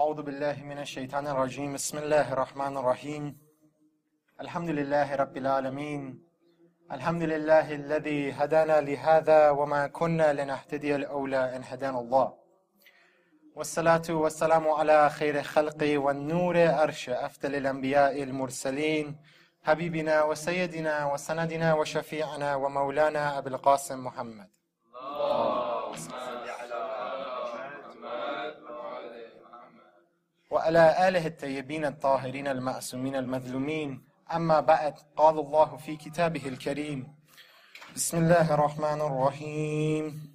أعوذ بالله من الشيطان الرجيم بسم الله الرحمن الرحيم الحمد لله رب العالمين الحمد لله الذي هدانا لهذا وما كنا لنهتدي لولا أن هدانا الله والصلاة والسلام على خير خلق والنور أرش أفضل الأنبياء المرسلين حبيبنا وسيدنا وسندنا وشفيعنا ومولانا أبي القاسم محمد وعلى آله الطيبين الطاهرين المعصومين المظلومين أما بعد قال الله في كتابه الكريم بسم الله الرحمن الرحيم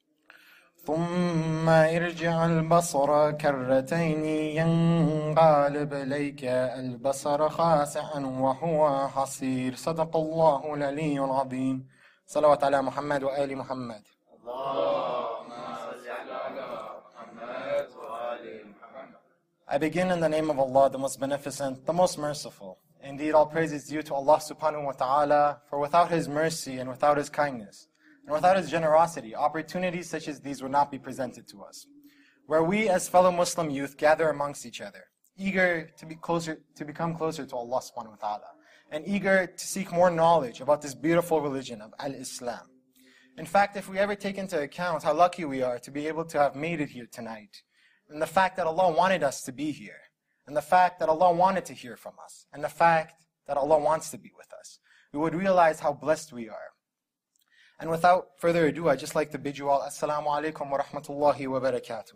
ثم ارجع البصر كرتين ينقلب إليك البصر خاسئا وهو حصير صدق الله العلي العظيم صلوات على محمد وآل محمد. I begin in the name of Allah, the most beneficent, the most merciful. Indeed, all praise is due to Allah subhanahu wa ta'ala, for without His mercy and without His kindness, and without His generosity, opportunities such as these would not be presented to us. Where we as fellow Muslim youth gather amongst each other, eager to become closer to Allah subhanahu wa ta'ala, and eager to seek more knowledge about this beautiful religion of Al-Islam. In fact, if we ever take into account how lucky we are to be able to have made it here tonight, and the fact that Allah wanted us to be here, and the fact that Allah wanted to hear from us, and the fact that Allah wants to be with us, we would realize how blessed we are. And without further ado, I'd just like to bid you all Assalamu alaikum wa rahmatullahi wa barakatuh.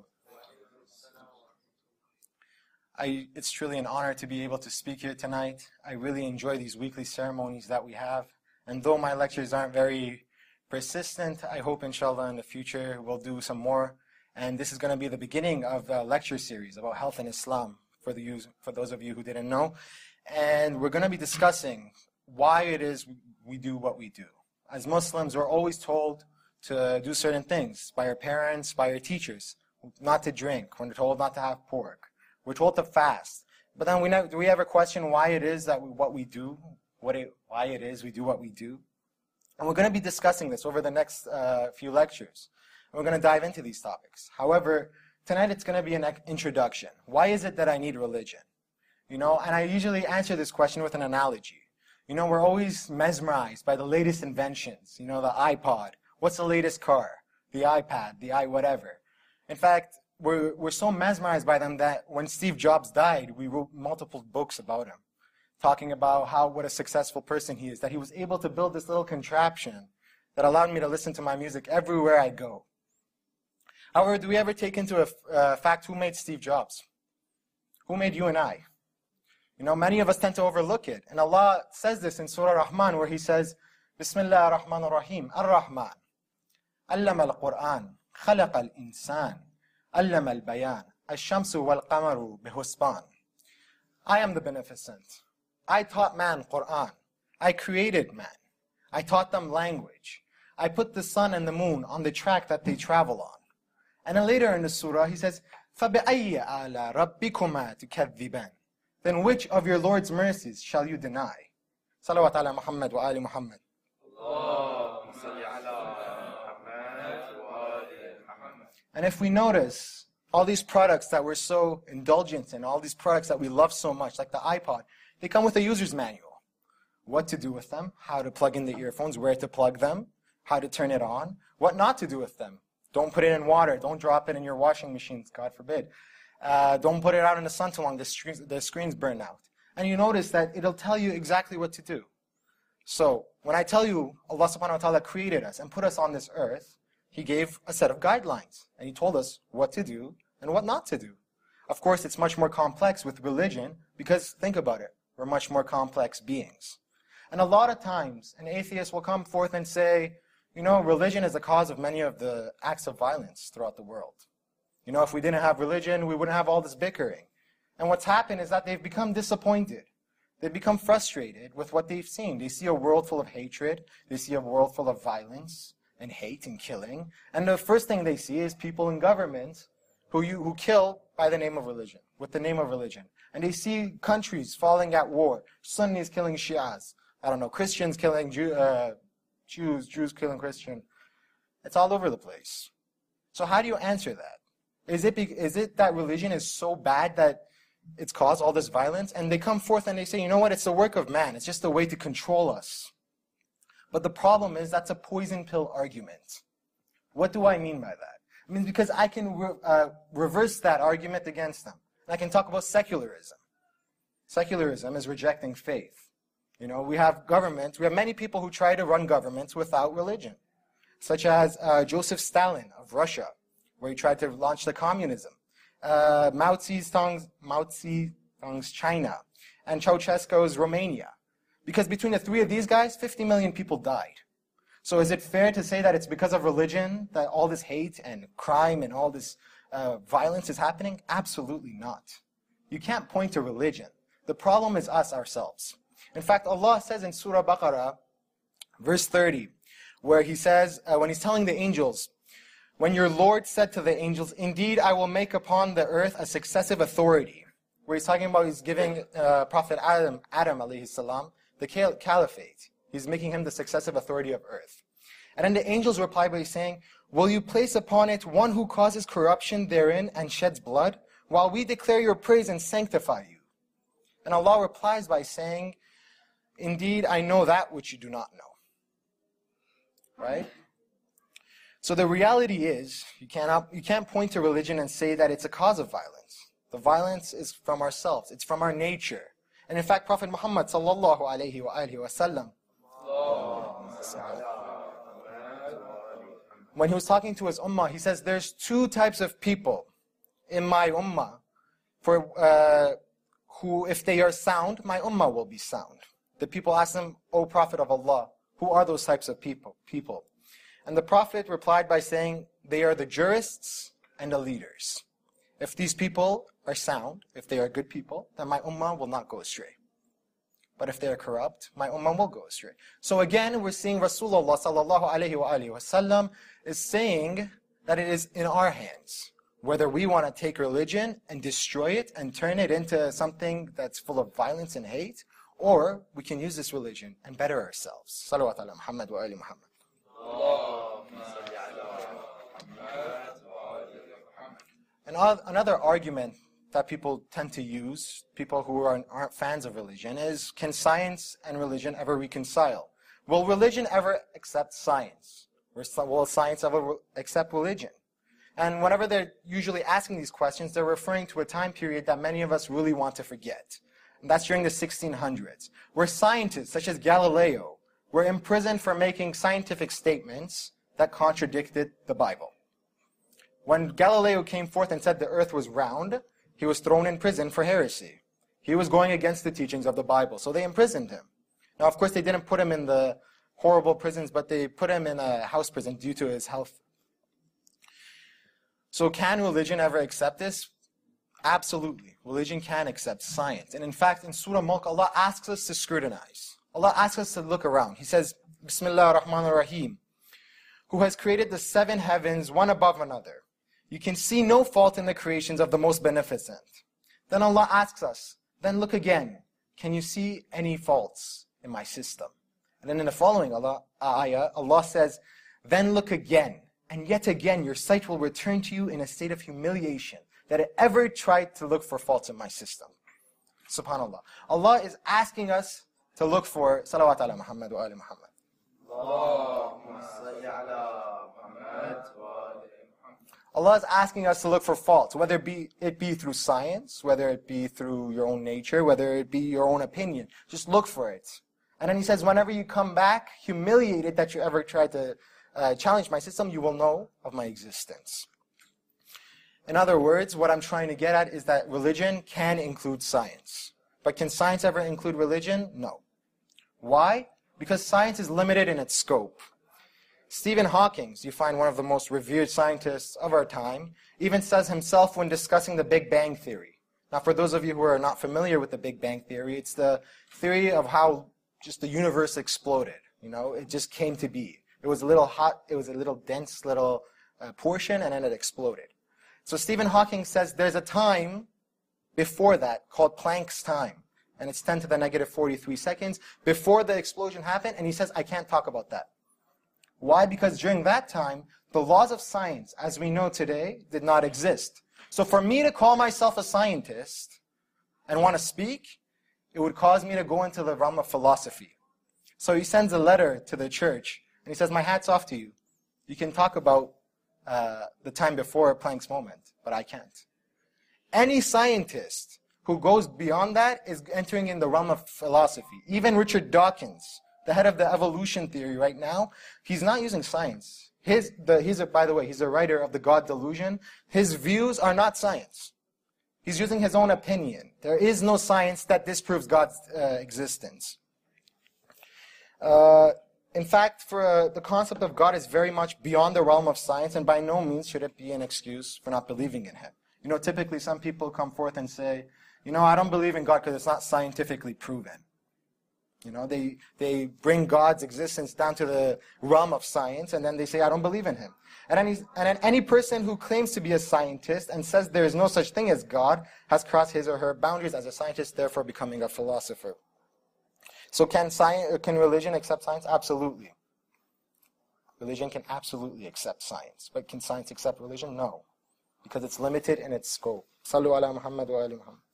It's truly an honor to be able to speak here tonight. I really enjoy these weekly ceremonies that we have. And though my lectures aren't very persistent, I hope inshallah in the future we'll do some more. And this is going to be the beginning of a lecture series about health and Islam, for those of you who didn't know. And we're going to be discussing why it is we do what we do. As Muslims, we're always told to do certain things by our parents, by our teachers, not to drink. We're told not to have pork. We're told to fast. But then do we ever question why it is that we do what we do? And we're going to be discussing this over the next few lectures. We're going to dive into these topics. However, tonight it's going to be an introduction. Why is it that I need religion? And I usually answer this question with an analogy. We're always mesmerized by the latest inventions. The iPod. What's the latest car? The iPad, the whatever. In fact, we're so mesmerized by them that when Steve Jobs died, we wrote multiple books about him, talking about what a successful person he is, that he was able to build this little contraption that allowed me to listen to my music everywhere I go. However, do we ever take into fact who made Steve Jobs? Who made you and I? Many of us tend to overlook it. And Allah says this in Surah Rahman, where He says, Bismillah ar-Rahman ar-Rahim, Ar-Rahman, Allama al-Quran, Khalaqa al-Insan, Allama al-Bayan, Ash-Shamsu wal-Qamaru bihusban. I am the beneficent. I taught man Quran. I created man. I taught them language. I put the sun and the moon on the track that they travel on. And then later in the surah, He says, فَبِأَيِّ آلَى رَبِّكُمَا تُكَذِّبَانِ. Then which of your Lord's mercies shall you deny? Salawat ala Muhammad wa ali Muhammad. And if we notice, all these products that we're so indulgent in, all these products that we love so much, like the iPod, they come with a user's manual. What to do with them, how to plug in the earphones, where to plug them, how to turn it on, what not to do with them. Don't put it in water. Don't drop it in your washing machines, God forbid. Don't put it out in the sun too long. The screens burn out. And you notice that it'll tell you exactly what to do. So when I tell you Allah subhanahu wa ta'ala created us and put us on this earth, He gave a set of guidelines. And He told us what to do and what not to do. Of course, it's much more complex with religion because, think about it, we're much more complex beings. And a lot of times, an atheist will come forth and say, religion is the cause of many of the acts of violence throughout the world. If we didn't have religion, we wouldn't have all this bickering. And what's happened is that they've become disappointed. They've become frustrated with what they've seen. They see a world full of hatred. They see a world full of violence and hate and killing. And the first thing they see is people in government who kill by the name of religion, with the name of religion. And they see countries falling at war. Sunnis killing Shias. Christians killing Jews killing Christian. It's all over the place. So how do you answer that? Is it that religion is so bad that it's caused all this violence? And they come forth and they say, you know what, it's the work of man. It's just a way to control us. But the problem is that's a poison pill argument. What do I mean by that? I mean, because I can reverse that argument against them. And I can talk about secularism. Secularism is rejecting faith. You know, we have governments, we have many people who try to run governments without religion, such as Joseph Stalin of Russia, where he tried to launch the communism, Mao Zedong's China, and Ceausescu's Romania. Because between the three of these guys, 50 million people died. So is it fair to say that it's because of religion that all this hate and crime and all this violence is happening? Absolutely not. You can't point to religion. The problem is us ourselves. In fact, Allah says in Surah Baqarah, verse 30, where He says, when He's telling the angels, when your Lord said to the angels, indeed I will make upon the earth a successive authority. Where He's talking about He's giving Prophet Adam alayhi salam, the caliphate. He's making him the successive authority of earth. And then the angels reply by saying, will you place upon it one who causes corruption therein and sheds blood, while we declare your praise and sanctify you? And Allah replies by saying, indeed, I know that which you do not know. Right? So the reality is, you can't point to religion and say that it's a cause of violence. The violence is from ourselves. It's from our nature. And in fact, Prophet Muhammad sallallahu alayhi wa alihi wa sallam, when he was talking to his ummah, he says, there's two types of people in my ummah, who, if they are sound, my ummah will be sound. The people asked him, O Prophet of Allah, who are those types of people? And the Prophet replied by saying, they are the jurists and the leaders. If these people are sound, if they are good people, then my ummah will not go astray. But if they are corrupt, my ummah will go astray. So again, we're seeing Rasulullah sallallahu alayhi wa alihi wa sallam is saying that it is in our hands. Whether we want to take religion and destroy it and turn it into something that's full of violence and hate, or we can use this religion and better ourselves. Salawat ala Muhammad wa ali Muhammad. And another argument that people tend to use, people who aren't fans of religion, is can science and religion ever reconcile? Will religion ever accept science? Will science ever accept religion? And whenever they're usually asking these questions, they're referring to a time period that many of us really want to forget. And that's during the 1600s, where scientists such as Galileo were imprisoned for making scientific statements that contradicted the Bible. When Galileo came forth and said the earth was round, he was thrown in prison for heresy. He was going against the teachings of the Bible, so they imprisoned him. Now, of course, they didn't put him in the horrible prisons, but they put him in a house prison due to his health. So can religion ever accept this? Absolutely. Religion can accept science. And in fact, in Surah Mulk, Allah asks us to scrutinize. Allah asks us to look around. He says, Bismillah ar-Rahman ar-Rahim, who has created the 7 heavens, one above another. You can see no fault in the creations of the most beneficent. Then Allah asks us, then look again. Can you see any faults in my system? And then in the following ayah, Allah says, then look again. And yet again, your sight will return to you in a state of humiliation that it ever tried to look for faults in my system. SubhanAllah. Allah is asking us to look for salawat ala Muhammad wa ali Muhammad. Allah is asking us to look for faults, whether it be through science, whether it be through your own nature, whether it be your own opinion. Just look for it. And then He says, whenever you come back humiliated that you ever tried to challenge my system, you will know of my existence. In other words, what I'm trying to get at is that religion can include science. But can science ever include religion? No. Why? Because science is limited in its scope. Stephen Hawking, you find one of the most revered scientists of our time, even says himself when discussing the Big Bang Theory. Now, for those of you who are not familiar with the Big Bang Theory, it's the theory of how just the universe exploded. You know, it just came to be. It was a little hot, it was a little dense little portion, and then it exploded. So Stephen Hawking says there's a time before that called Planck's time, and it's 10 to the negative 43 seconds before the explosion happened, and he says, I can't talk about that. Why? Because during that time, the laws of science, as we know today, did not exist. So for me to call myself a scientist and want to speak, it would cause me to go into the realm of philosophy. So he sends a letter to the church, and he says, my hat's off to you. You can talk about the time before Planck's moment, but I can't. Any scientist who goes beyond that is entering in the realm of philosophy. Even Richard Dawkins, the head of the evolution theory right now, he's not using science. By the way, he's a writer of The God Delusion. His views are not science. He's using his own opinion. There is no science that disproves God's existence. In fact, the concept of God is very much beyond the realm of science, and by no means should it be an excuse for not believing in Him. You know, typically some people come forth and say, you know, I don't believe in God because it's not scientifically proven. You know, they bring God's existence down to the realm of science, and then they say, I don't believe in Him. And then any person who claims to be a scientist and says there is no such thing as God has crossed his or her boundaries as a scientist, therefore becoming a philosopher. So can religion accept science? Absolutely. Religion can absolutely accept science. But can science accept religion? No. Because it's limited in its scope. Sallu ala Muhammad wa ali Muhammad.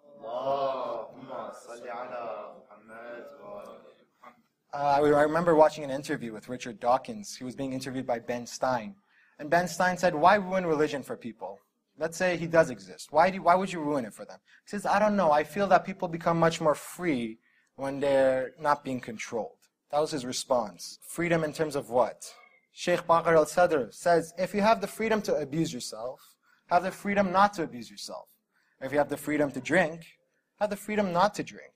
I remember watching an interview with Richard Dawkins. He was being interviewed by Ben Stein. And Ben Stein said, why ruin religion for people? Let's say he does exist. Why would you ruin it for them? He says, I don't know. I feel that people become much more free when they're not being controlled. That was his response. Freedom in terms of what? Sheikh Baqir al-Sadr says, if you have the freedom to abuse yourself, have the freedom not to abuse yourself. If you have the freedom to drink, have the freedom not to drink.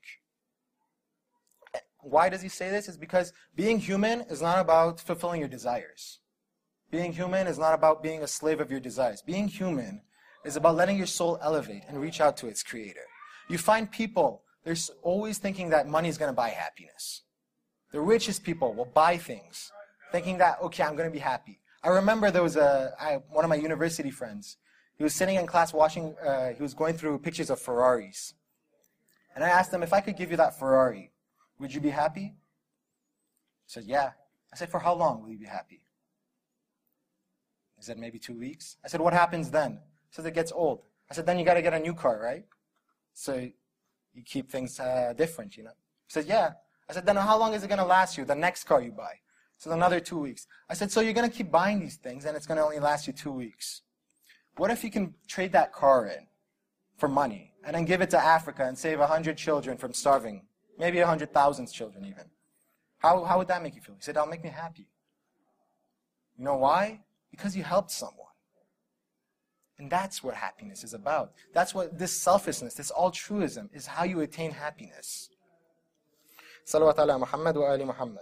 Why does he say this? It's because being human is not about fulfilling your desires. Being human is not about being a slave of your desires. Being human is about letting your soul elevate and reach out to its creator. You find people, they're always thinking that money is going to buy happiness. The richest people will buy things, thinking that, okay, I'm going to be happy. I remember there was one of my university friends. He was sitting in class watching, he was going through pictures of Ferraris. And I asked him, if I could give you that Ferrari, would you be happy? He said, yeah. I said, for how long will you be happy? He said, maybe 2 weeks. I said, what happens then? He said, it gets old. I said, then you got to get a new car, right? So you keep things different, you know. He said, yeah. I said, then how long is it going to last you, the next car you buy? He said, another 2 weeks. I said, so you're going to keep buying these things and it's going to only last you 2 weeks. What if you can trade that car in for money and then give it to Africa and save 100 children from starving? Maybe 100,000 children even. How would that make you feel? He said, that'll make me happy. You know why? Because you helped someone. And that's what happiness is about. That's what this selflessness, this altruism, is how you attain happiness. Salawat ala Muhammad wa ali Muhammad.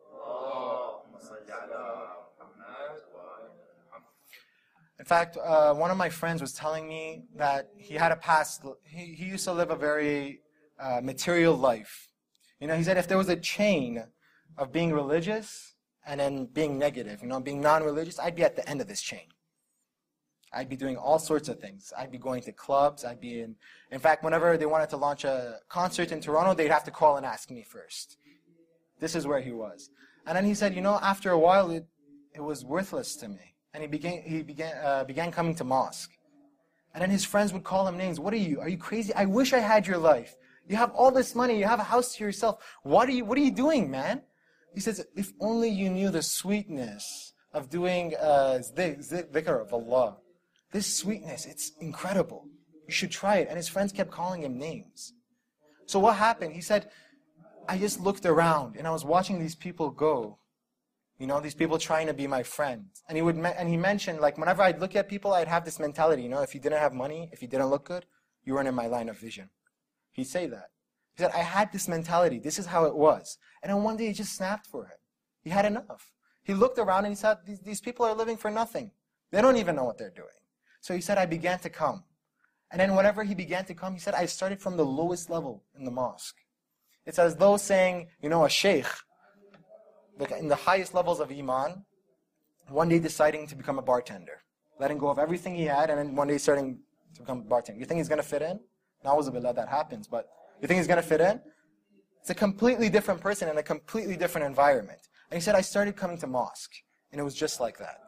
In fact, one of my friends was telling me that he had a past, he used to live a very material life. You know, he said if there was a chain of being religious and then being negative, you know, being non-religious, I'd be at the end of this chain. I'd be doing all sorts of things. I'd be going to clubs. I'd be in fact, whenever they wanted to launch a concert in Toronto, they'd have to call and ask me first. This is where he was. And then he said, you know, after a while, it was worthless to me. And he began coming to mosque. And then his friends would call him names. What are you? Are you crazy? I wish I had your life. You have all this money. You have a house to yourself. What are you doing, man? He says, if only you knew the sweetness of doing dhikr of Allah. This sweetness, it's incredible. You should try it. And his friends kept calling him names. So what happened? He said, I just looked around and I was watching these people go. You know, these people trying to be my friends. And he mentioned, like, whenever I'd look at people, I'd have this mentality, you know, if you didn't have money, if you didn't look good, you weren't in my line of vision. He'd say that. He said, I had this mentality. This is how it was. And then one day it just snapped for him. He had enough. He looked around and he said, these people are living for nothing. They don't even know what they're doing. So he said, I began to come. And then whenever he began to come, he said, I started from the lowest level in the mosque. It's as though saying, you know, a sheikh, in the highest levels of iman, one day deciding to become a bartender, letting go of everything he had, and then one day starting to become a bartender. You think he's going to fit in? Na'uzubillah, that happens, but you think he's going to fit in? It's a completely different person in a completely different environment. And he said, I started coming to mosque, and it was just like that.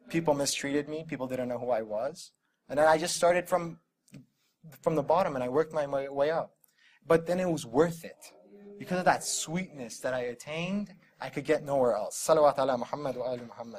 People mistreated me. People didn't know who I was. And then I just started from the bottom and I worked my way up. But then it was worth it. Because of that sweetness that I attained, I could get nowhere else. Salawat ala Muhammad wa ali Muhammad.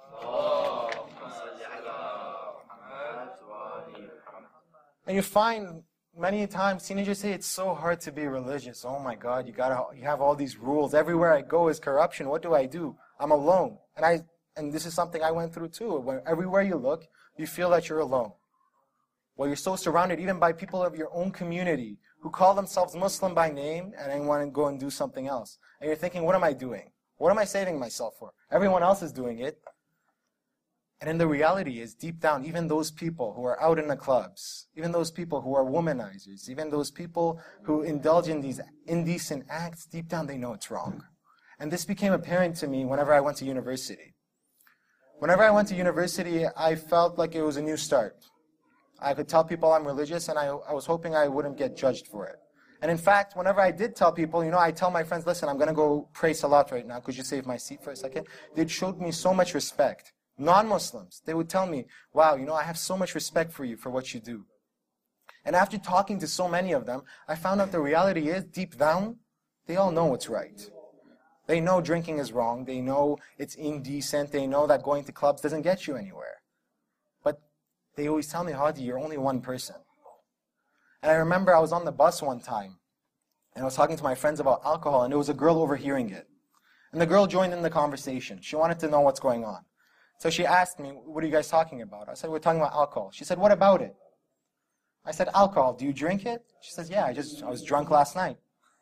And you find many times teenagers say it's so hard to be religious. Oh my God, you have all these rules. Everywhere I go is corruption. What do? I'm alone. And this is something I went through too. Where everywhere you look, you feel that you're alone. Well, you're so surrounded even by people of your own community who call themselves Muslim by name and then want to go and do something else. And you're thinking, what am I doing? What am I saving myself for? Everyone else is doing it. And then the reality is, deep down, even those people who are out in the clubs, even those people who are womanizers, even those people who indulge in these indecent acts, deep down they know it's wrong. And this became apparent to me whenever I went to university. Whenever I went to university, I felt like it was a new start. I could tell people I'm religious, and I was hoping I wouldn't get judged for it. And in fact, whenever I did tell people, I tell my friends, listen, I'm going to go pray salat right now. Could you save my seat for a second? They showed me so much respect. Non-Muslims, they would tell me, wow, I have so much respect for you for what you do. And after talking to so many of them, I found out the reality is, deep down, they all know what's right. They know drinking is wrong. They know it's indecent. They know that going to clubs doesn't get you anywhere. But they always tell me, Hadi, you're only one person. And I remember I was on the bus one time, and I was talking to my friends about alcohol, and there was a girl overhearing it. And the girl joined in the conversation. She wanted to know what's going on. So she asked me, what are you guys talking about? I said, we're talking about alcohol. She said, what about it? I said, alcohol. Do you drink it? She says, yeah, I was drunk last night.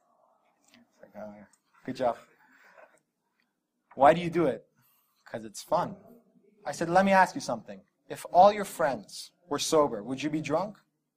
I was like, good job. Why do you do it? Because it's fun. I said, let me ask you something. If all your friends were sober, would you be drunk?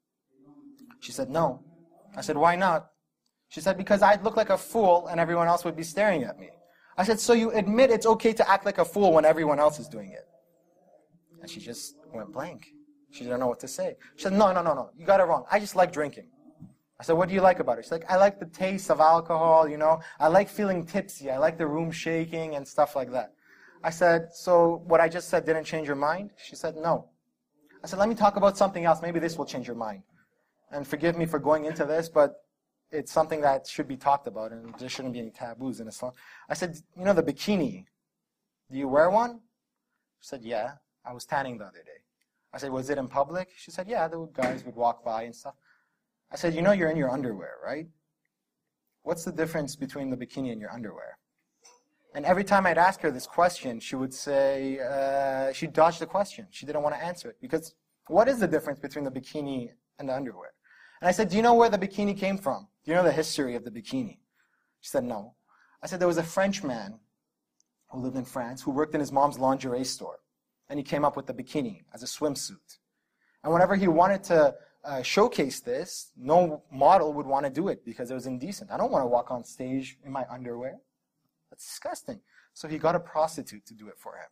She said, no. I said, why not? She said, because I'd look like a fool and everyone else would be staring at me. I said, so you admit it's okay to act like a fool when everyone else is doing it? And she just went blank. She didn't know what to say. She said, no, you got it wrong. I just like drinking. I said, what do you like about it? She's like, I like the taste of alcohol, I like feeling tipsy. I like the room shaking and stuff like that. I said, so what I just said didn't change your mind? She said, no. I said, let me talk about something else. Maybe this will change your mind. And forgive me for going into this, but it's something that should be talked about, and there shouldn't be any taboos in Islam. I said, the bikini, do you wear one? She said, yeah. I was tanning the other day. I said, was it in public? She said, yeah, the guys would walk by and stuff. I said, you're in your underwear, right? What's the difference between the bikini and your underwear? And every time I'd ask her this question, she would say, she'd dodge the question. She didn't want to answer it. Because what is the difference between the bikini and the underwear? And I said, do you know where the bikini came from? Do you know the history of the bikini? She said, no. I said, there was a French man who lived in France who worked in his mom's lingerie store. And he came up with the bikini as a swimsuit. And whenever he wanted to showcase this, no model would want to do it because it was indecent. I don't want to walk on stage in my underwear. That's disgusting. So he got a prostitute to do it for him.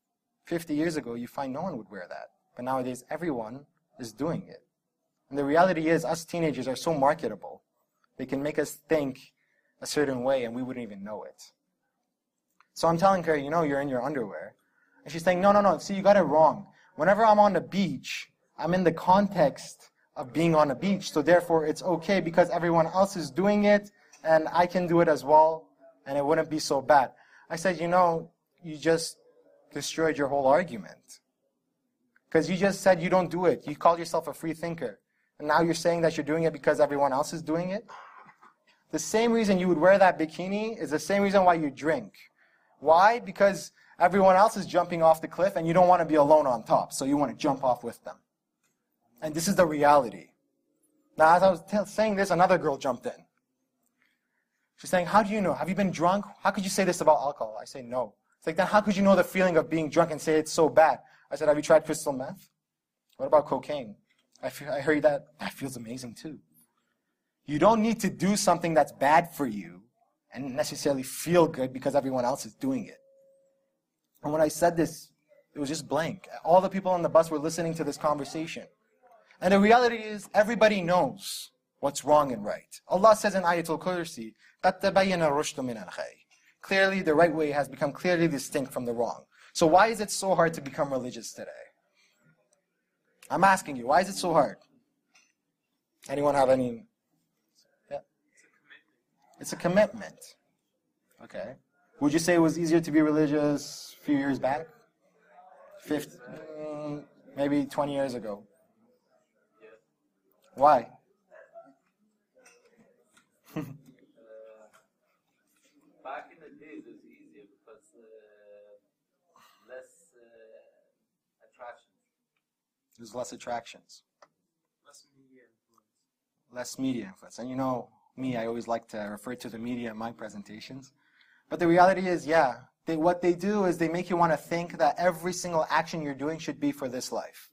50 years ago, you find no one would wear that. But nowadays, everyone is doing it. And the reality is, us teenagers are so marketable. They can make us think a certain way and we wouldn't even know it. So I'm telling her, you're in your underwear. And she's saying, no, see, you got it wrong. Whenever I'm on the beach, I'm in the context of being on a beach, so therefore it's okay because everyone else is doing it and I can do it as well and it wouldn't be so bad. I said, you just destroyed your whole argument. Because you just said you don't do it. You called yourself a free thinker. And now you're saying that you're doing it because everyone else is doing it? The same reason you would wear that bikini is the same reason why you drink. Why? Because everyone else is jumping off the cliff and you don't want to be alone on top, so you want to jump off with them. And this is the reality. Now, as I was saying this, another girl jumped in. She's saying, how do you know? Have you been drunk? How could you say this about alcohol? I say, no. It's like, then how could you know the feeling of being drunk and say it's so bad? I said, have you tried crystal meth? What about cocaine? I heard that feels amazing too. You don't need to do something that's bad for you and necessarily feel good because everyone else is doing it. And when I said this, it was just blank. All the people on the bus were listening to this conversation. And the reality is, everybody knows what's wrong and right. Allah says in Ayatul Kursi, قَدْ تَبَيَّنَ الرُّشْدُ مِنَ الْغَيِّ. Clearly, the right way has become clearly distinct from the wrong. So why is it so hard to become religious today? I'm asking you, why is it so hard? Anyone have any? Yeah. It's a commitment. Okay. Would you say it was easier to be religious a few years back? 50, maybe 20 years ago. Why? Back in the days, it was easier because less attractions. There's less attractions. Less media influence. Less media influence. And you know me, I always like to refer to the media in my presentations. But the reality is, yeah, what they do is they make you want to think that every single action you're doing should be for this life.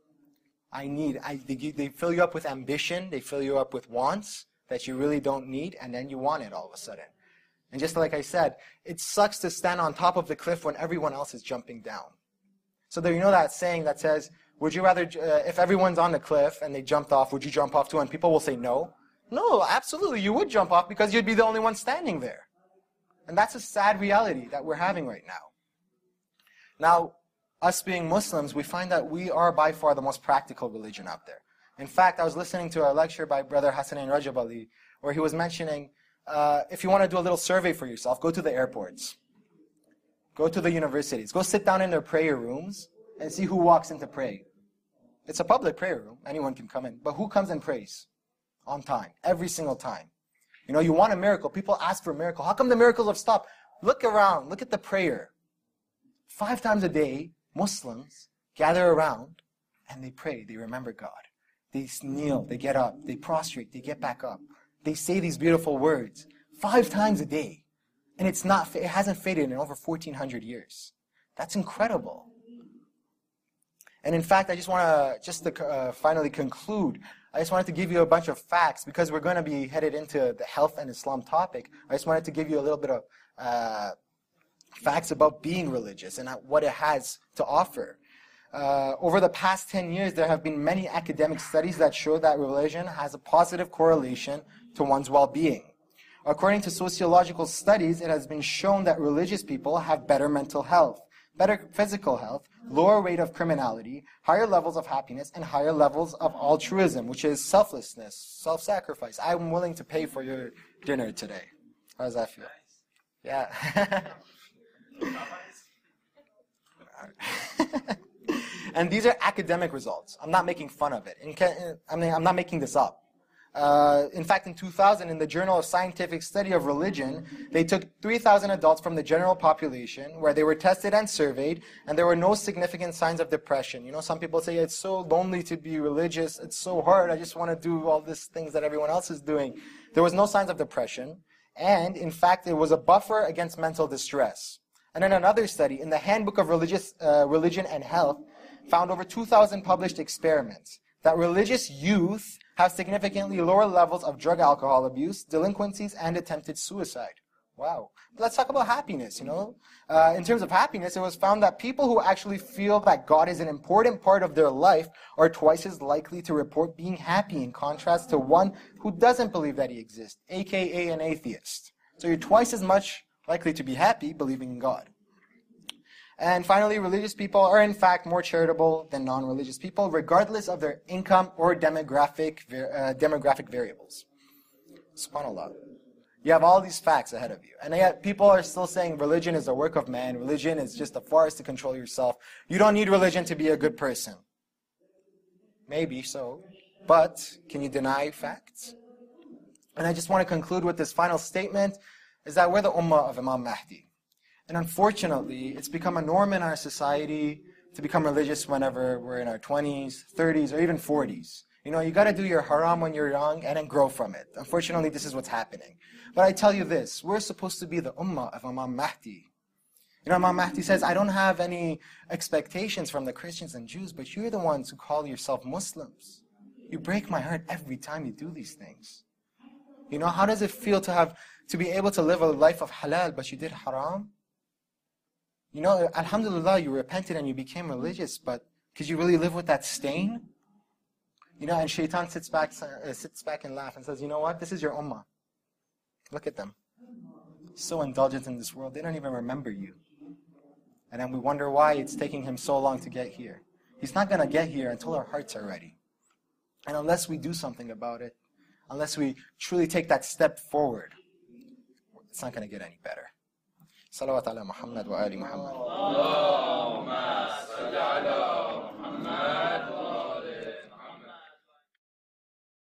They fill you up with ambition, they fill you up with wants that you really don't need, and then you want it all of a sudden. And just like I said, it sucks to stand on top of the cliff when everyone else is jumping down. So there, you know that saying that says, would you rather, if everyone's on the cliff and they jumped off, would you jump off too? And people will say no. No, absolutely, you would jump off because you'd be the only one standing there. And that's a sad reality that we're having right now. Now, us being Muslims, we find that we are by far the most practical religion out there. In fact, I was listening to a lecture by Brother Hassanin Rajab Ali, where he was mentioning, if you want to do a little survey for yourself, go to the airports. Go to the universities. Go sit down in their prayer rooms and see who walks in to pray. It's a public prayer room. Anyone can come in. But who comes and prays? On time. Every single time. You know, you want a miracle. People ask for a miracle. How come the miracles have stopped? Look around. Look at the prayer. 5 times a day, Muslims gather around and they pray. They remember God. They kneel. They get up. They prostrate. They get back up. They say these beautiful words 5 times a day. And it hasn't faded in over 1,400 years. That's incredible. And in fact, I just want to, finally conclude, I just wanted to give you a bunch of facts because we're going to be headed into the health and Islam topic. I just wanted to give you a little bit of facts about being religious and what it has to offer. Over the past 10 years, there have been many academic studies that show that religion has a positive correlation to one's well-being. According to sociological studies, it has been shown that religious people have better mental health, better physical health, lower rate of criminality, higher levels of happiness, and higher levels of altruism, which is selflessness, self-sacrifice. I'm willing to pay for your dinner today. How does that feel? Yeah. And these are academic results. I'm not making fun of it. I'm not making this up. In fact, in 2000, in the Journal of Scientific Study of Religion, they took 3,000 adults from the general population where they were tested and surveyed, and there were no significant signs of depression. You know, some people say, it's so lonely to be religious, it's so hard, I just want to do all these things that everyone else is doing. There was no signs of depression, and in fact, it was a buffer against mental distress. And in another study, in the Handbook of Religion and Health, found over 2,000 published experiments that religious youth have significantly lower levels of drug alcohol abuse, delinquencies, and attempted suicide. Wow. But let's talk about happiness, you know. In terms of happiness, it was found that people who actually feel that God is an important part of their life are twice as likely to report being happy in contrast to one who doesn't believe that he exists, aka an atheist. So you're twice as much likely to be happy believing in God. And finally, religious people are in fact more charitable than non-religious people, regardless of their income or demographic variables. SubhanAllah. You have all these facts ahead of you. And yet people are still saying religion is a work of man. Religion is just a farce to control yourself. You don't need religion to be a good person. Maybe so. But can you deny facts? And I just want to conclude with this final statement, is that we're the ummah of Imam Mahdi. And unfortunately, it's become a norm in our society to become religious whenever we're in our 20s, 30s, or even 40s. You know, you got to do your haram when you're young and then grow from it. Unfortunately, this is what's happening. But I tell you this, we're supposed to be the ummah of Imam Mahdi. You know, Imam Mahdi says, I don't have any expectations from the Christians and Jews, but you're the ones who call yourself Muslims. You break my heart every time you do these things. You know, how does it feel to be able to live a life of halal, but you did haram? You know, alhamdulillah, you repented and you became religious, but could you really live with that stain? You know, and shaitan sits back and laughs and says, you know what, this is your ummah. Look at them. So indulgent in this world, they don't even remember you. And then we wonder why it's taking him so long to get here. He's not going to get here until our hearts are ready. And unless we do something about it, unless we truly take that step forward, it's not going to get any better. Salawat ala Muhammad wa ali Muhammad.